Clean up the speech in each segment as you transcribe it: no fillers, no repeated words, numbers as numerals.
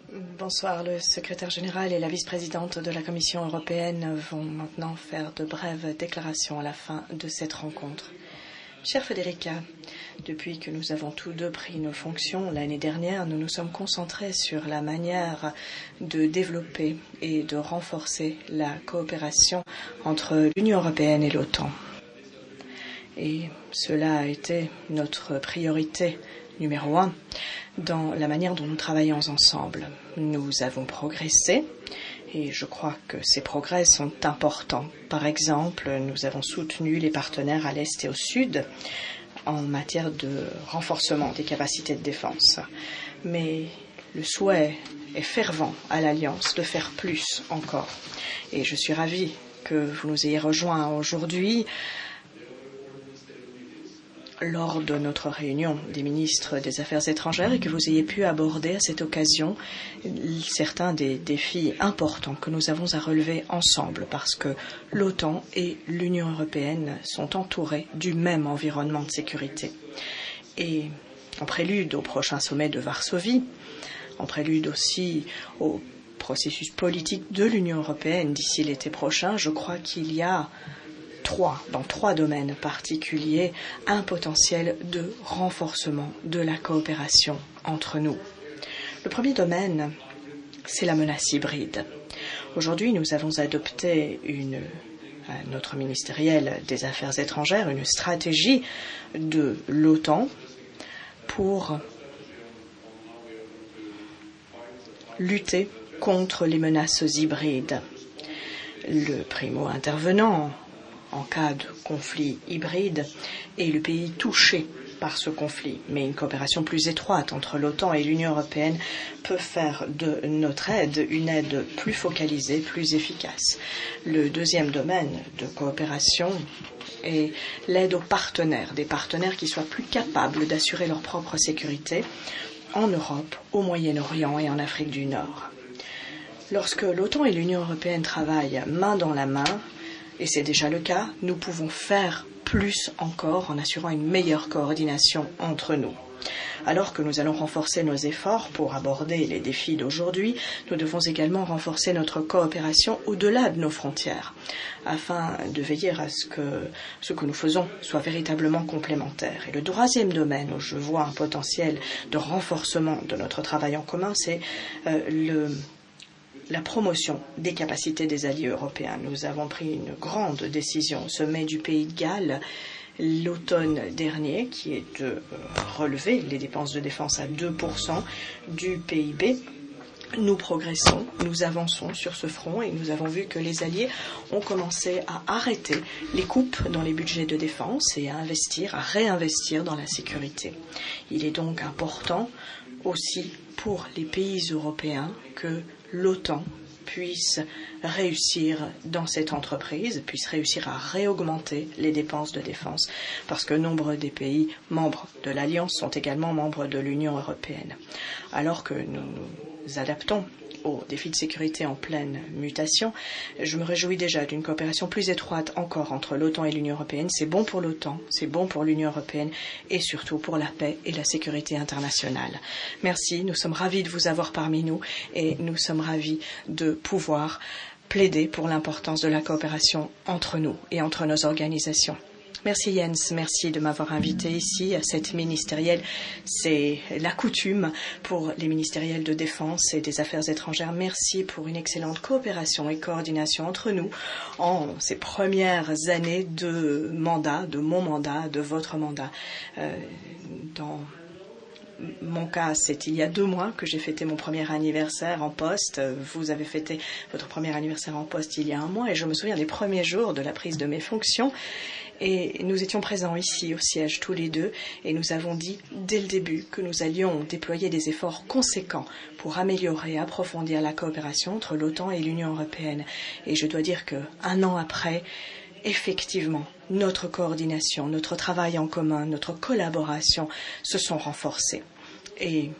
Bonsoir. Le secrétaire général et la vice-présidente de la Commission européenne vont maintenant faire de brèves déclarations à la fin de cette rencontre. Chère Federica, depuis que nous avons tous deux pris nos fonctions l'année dernière, nous nous sommes concentrés sur la manière de développer et de renforcer la coopération entre l'Union européenne et l'OTAN. Et cela a été notre priorité numéro 1 dans la manière dont nous travaillons ensemble. Nous avons progressé et je crois que ces progrès sont importants. Par exemple, nous avons soutenu les partenaires à l'Est et au Sud en matière de renforcement des capacités de défense. Mais le souhait est fervent à l'Alliance de faire plus encore. Et je suis ravie que vous nous ayez rejoints aujourd'hui lors de notre réunion des ministres des Affaires étrangères et que vous ayez pu aborder à cette occasion certains des défis importants que nous avons à relever ensemble parce que l'OTAN et l'Union européenne sont entourés du même environnement de sécurité. Et en prélude au prochain sommet de Varsovie, en prélude aussi au processus politique de l'Union européenne d'ici l'été prochain, je crois qu'il y a dans trois domaines particuliers, un potentiel de renforcement de la coopération entre nous. Le premier domaine, c'est la menace hybride. Aujourd'hui, nous avons adopté à notre ministériel des Affaires étrangères une stratégie de l'OTAN pour lutter contre les menaces hybrides. Le primo intervenant en cas de conflit hybride est le pays touché par ce conflit. Mais une coopération plus étroite entre l'OTAN et l'Union européenne peut faire de notre aide une aide plus focalisée, plus efficace. Le deuxième domaine de coopération est l'aide aux partenaires, des partenaires qui soient plus capables d'assurer leur propre sécurité en Europe, au Moyen-Orient et en Afrique du Nord. Lorsque l'OTAN et l'Union européenne travaillent main dans la main, et c'est déjà le cas, nous pouvons faire plus encore en assurant une meilleure coordination entre nous. Alors que nous allons renforcer nos efforts pour aborder les défis d'aujourd'hui, nous devons également renforcer notre coopération au-delà de nos frontières, afin de veiller à ce que nous faisons soit véritablement complémentaire. Et le troisième domaine où je vois un potentiel de renforcement de notre travail en commun, c'est la promotion des capacités des alliés européens. Nous avons pris une grande décision au sommet du Pays de Galles l'automne dernier, qui est de relever les dépenses de défense à 2% du PIB. Nous progressons, nous avançons sur ce front et nous avons vu que les alliés ont commencé à arrêter les coupes dans les budgets de défense et à réinvestir dans la sécurité. Il est donc important aussi pour les pays européens que l'OTAN puisse réussir dans cette entreprise, puisse réussir à réaugmenter les dépenses de défense, parce que nombre des pays membres de l'Alliance sont également membres de l'Union européenne. Alors que nous nous adaptons aux défis de sécurité en pleine mutation, je me réjouis déjà d'une coopération plus étroite encore entre l'OTAN et l'Union européenne. C'est bon pour l'OTAN, c'est bon pour l'Union européenne et surtout pour la paix et la sécurité internationale. Merci, nous sommes ravis de vous avoir parmi nous et nous sommes ravis de pouvoir plaider pour l'importance de la coopération entre nous et entre nos organisations. Merci Jens, merci de m'avoir invité ici à cette ministérielle. C'est la coutume pour les ministériels de défense et des affaires étrangères. Merci pour une excellente coopération et coordination entre nous en ces premières années de mandat, de mon mandat, de votre mandat. Dans mon cas, c'est il y a 2 mois que j'ai fêté mon premier anniversaire en poste. Vous avez fêté votre premier anniversaire en poste il y a 1 mois et je me souviens des premiers jours de la prise de mes fonctions. Et nous étions présents ici au siège tous les deux et nous avons dit dès le début que nous allions déployer des efforts conséquents pour améliorer et approfondir la coopération entre l'OTAN et l'Union européenne. Et je dois dire qu'1 an après, effectivement, notre coordination, notre travail en commun, notre collaboration se sont renforcés. Et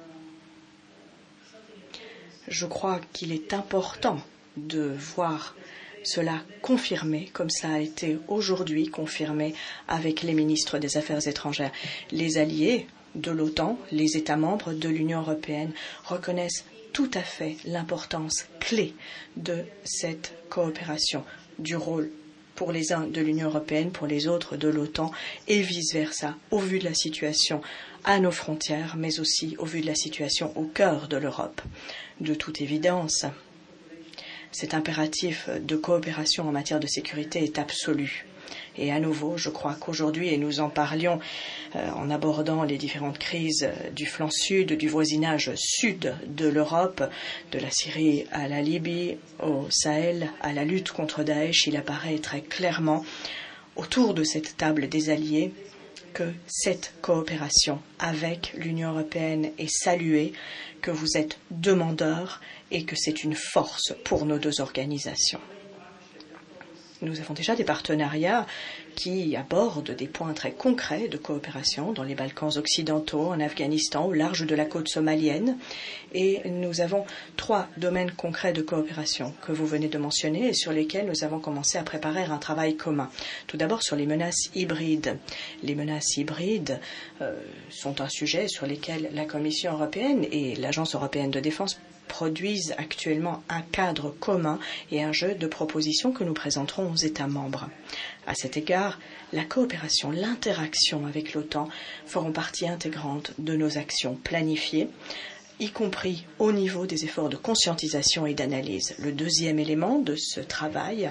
je crois qu'il est important de voir cela confirmé, comme ça a été aujourd'hui confirmé avec les ministres des Affaires étrangères. Les alliés de l'OTAN, les États membres de l'Union européenne reconnaissent tout à fait l'importance clé de cette coopération, du rôle pour les uns de l'Union européenne, pour les autres de l'OTAN, et vice-versa, au vu de la situation à nos frontières, mais aussi au vu de la situation au cœur de l'Europe. De toute évidence, cet impératif de coopération en matière de sécurité est absolu. Et à nouveau, je crois qu'aujourd'hui, et nous en parlions en abordant les différentes crises du flanc sud, du voisinage sud de l'Europe, de la Syrie à la Libye, au Sahel, à la lutte contre Daesh, il apparaît très clairement autour de cette table des alliés que cette coopération avec l'Union européenne est saluée, que vous êtes demandeurs et que c'est une force pour nos deux organisations. Nous avons déjà des partenariats qui abordent des points très concrets de coopération dans les Balkans occidentaux, en Afghanistan, au large de la côte somalienne. Et nous avons 3 domaines concrets de coopération que vous venez de mentionner et sur lesquels nous avons commencé à préparer un travail commun. Tout d'abord sur les menaces hybrides. Les menaces hybrides sont un sujet sur lequel la Commission européenne et l'Agence européenne de défense produisent actuellement un cadre commun et un jeu de propositions que nous présenterons aux États membres. À cet égard, la coopération, l'interaction avec l'OTAN feront partie intégrante de nos actions planifiées, y compris au niveau des efforts de conscientisation et d'analyse. Le deuxième élément de ce travail,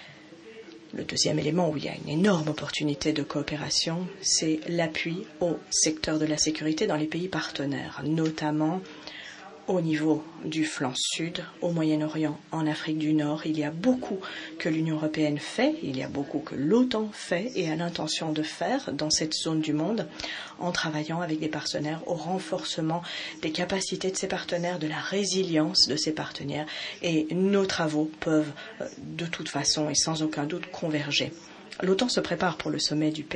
le deuxième élément où il y a une énorme opportunité de coopération, c'est l'appui au secteur de la sécurité dans les pays partenaires, notamment au niveau du flanc sud, au Moyen-Orient, en Afrique du Nord. Il y a beaucoup que l'Union européenne fait, il y a beaucoup que l'OTAN fait et a l'intention de faire dans cette zone du monde en travaillant avec des partenaires au renforcement des capacités de ces partenaires, de la résilience de ces partenaires. Et nos travaux peuvent de toute façon et sans aucun doute converger. L'OTAN se prépare pour le sommet du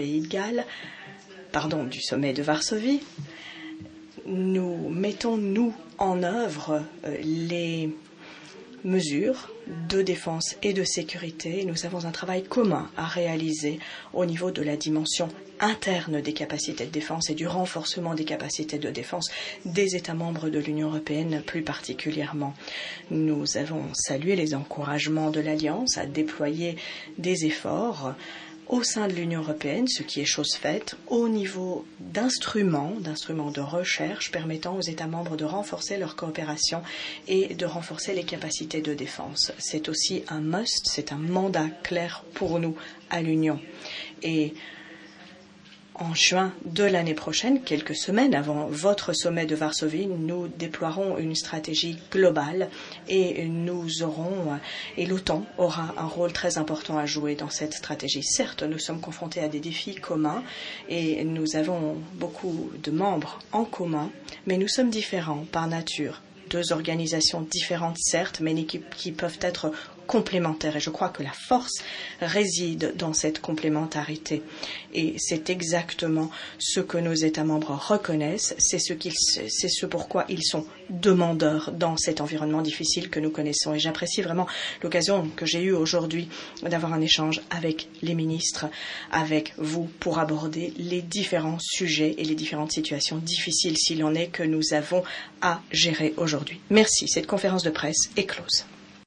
sommet de Varsovie. Nous mettons, nous, en œuvre les mesures de défense et de sécurité. Nous avons un travail commun à réaliser au niveau de la dimension interne des capacités de défense et du renforcement des capacités de défense des États membres de l'Union européenne plus particulièrement. Nous avons salué les encouragements de l'Alliance à déployer des efforts au sein de l'Union européenne, ce qui est chose faite, au niveau d'instruments de recherche permettant aux États membres de renforcer leur coopération et de renforcer les capacités de défense. C'est aussi un must, c'est un mandat clair pour nous à l'Union. Et en juin de l'année prochaine, quelques semaines avant votre sommet de Varsovie, nous déploierons une stratégie globale et l'OTAN aura un rôle très important à jouer dans cette stratégie. Certes, nous sommes confrontés à des défis communs et nous avons beaucoup de membres en commun, mais nous sommes différents par nature. 2 organisations différentes, certes, mais qui peuvent être complémentaires. Et je crois que la force réside dans cette complémentarité. Et c'est exactement ce que nos États membres reconnaissent. C'est ce pourquoi ils sont demandeurs dans cet environnement difficile que nous connaissons. Et j'apprécie vraiment l'occasion que j'ai eue aujourd'hui d'avoir un échange avec les ministres, avec vous, pour aborder les différents sujets et les différentes situations difficiles, s'il en est, que nous avons à gérer aujourd'hui. Merci. Cette conférence de presse est close.